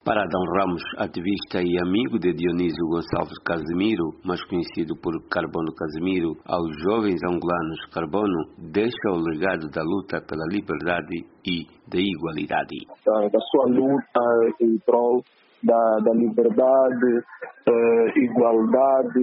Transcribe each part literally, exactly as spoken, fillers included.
Para Adão Ramos, ativista e amigo de Dionísio Gonçalves Casimiro, mais conhecido por Carbono Casimiro, aos jovens angolanos, Carbono deixa o legado da luta pela liberdade e da igualdade. Da, da sua luta em prol da, da liberdade, eh, igualdade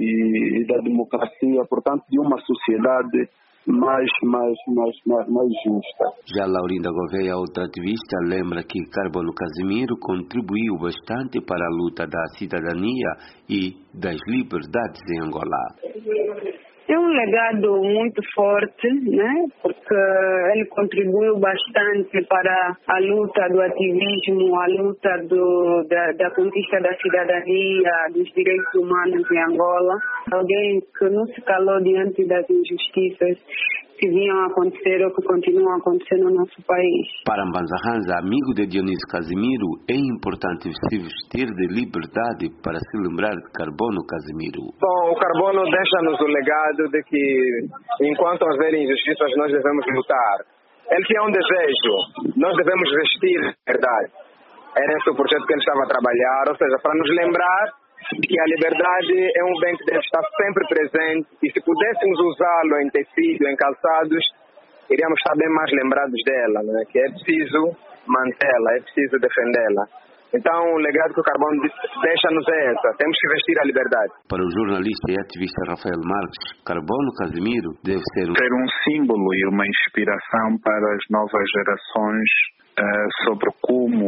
e, e da democracia, portanto, de uma sociedade mais, mais, mais, mais, mais justa. Já Laurinda Gouveia, outra ativista, lembra que Carbono Casimiro contribuiu bastante para a luta da cidadania e das liberdades em Angola. É um legado muito forte, né? Porque ele contribuiu bastante para a luta do ativismo, a luta do, da, da conquista da cidadania, dos direitos humanos em Angola. Alguém que não se calou diante das injustiças que vinham a acontecer ou que continuam a acontecer no nosso país. Para Mbanza Hanza, amigo de Dionísio Casimiro, é importante se vestir de liberdade para se lembrar de Carbono Casimiro. Bom, o Carbono deixa-nos o legado de que, enquanto houver injustiças, nós devemos lutar. Ele tinha um desejo, nós devemos vestir de verdade. Era esse o projeto que ele estava a trabalhar, ou seja, para nos lembrar que a liberdade é um bem que deve estar sempre presente e se pudéssemos usá-lo em tecido, em calçados, iríamos estar bem mais lembrados dela, né? Que é preciso mantê-la, é preciso defendê-la. Então o legado que o Carbono deixa-nos é essa, temos que vestir a liberdade. Para o jornalista e ativista Rafael Marques, Carbono Casimiro deve ser um, ser um símbolo e uma inspiração para as novas gerações uh, sobre como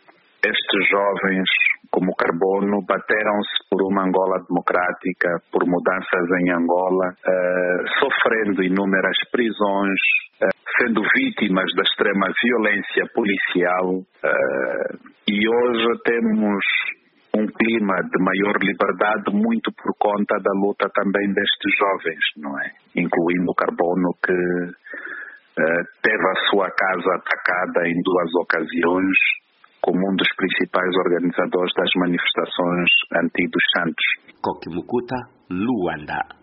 estes jovens, como Carbono, bateram-se por uma Angola democrática, por mudanças em Angola, uh, sofrendo inúmeras prisões, uh, sendo vítimas da extrema violência policial. Uh, e hoje temos um clima de maior liberdade muito por conta da luta também destes jovens, não é? Incluindo o Carbono, que uh, teve a sua casa atacada em duas ocasiões, como um dos principais organizadores das manifestações anti dos Santos. Koki Mukuta, Luanda.